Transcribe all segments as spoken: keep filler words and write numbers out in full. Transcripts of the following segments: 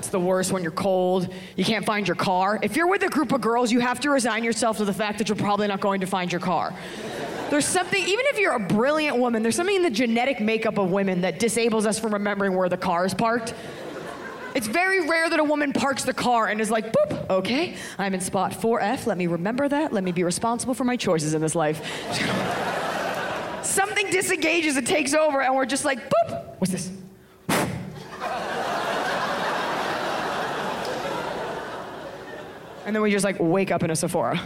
It's the worst when you're cold, you can't find your car. If you're with a group of girls, you have to resign yourself to the fact that you're probably not going to find your car. There's something, even if you're a brilliant woman, there's something in the genetic makeup of women that disables us from remembering where the car is parked. It's very rare that a woman parks the car and is like, boop, okay, I'm in spot four F, let me remember that, let me be responsible for my choices in this life. Something disengages, it takes over, and we're just like, boop, what's this? And then we just like wake up in a Sephora.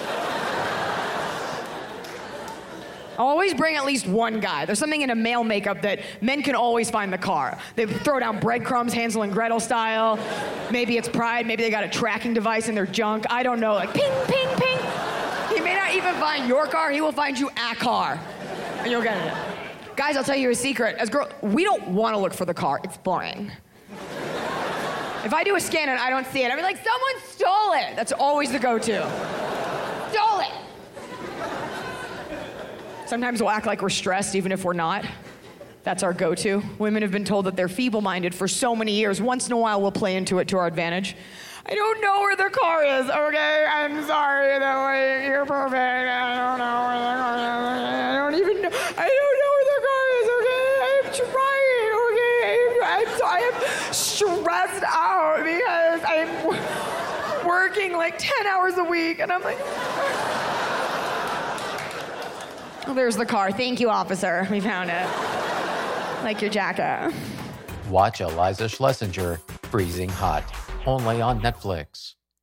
I'll always bring at least one guy. There's something in a male makeup that men can always find the car. They throw down breadcrumbs, Hansel and Gretel style. Maybe it's pride, maybe they got a tracking device in their junk. I don't know, like ping, ping, ping. He may not even find your car, he will find you a car. And you'll get it. Guys, I'll tell you a secret. As girls, we don't want to look for the car. It's boring. If I do a scan and I don't see it, I'm like, someone stole it. That's always the go-to. Stole it. Sometimes we'll act like we're stressed even if we're not. That's our go-to. Women have been told that they're feeble-minded for so many years. Once in a while, we'll play into it to our advantage. I don't know where the car is, okay? I'm sorry that way. You're perfect. I don't know where the car is. I don't even know. I don't know where the car is, okay? I'm trying, okay? I'm, so, I am stressed out because I'm working like ten hours a week, and I'm like... Oh, there's the car. Thank you, officer. We found it. Like your jacket. Watch Iliza Shlesinger, Freezing Hot, only on Netflix.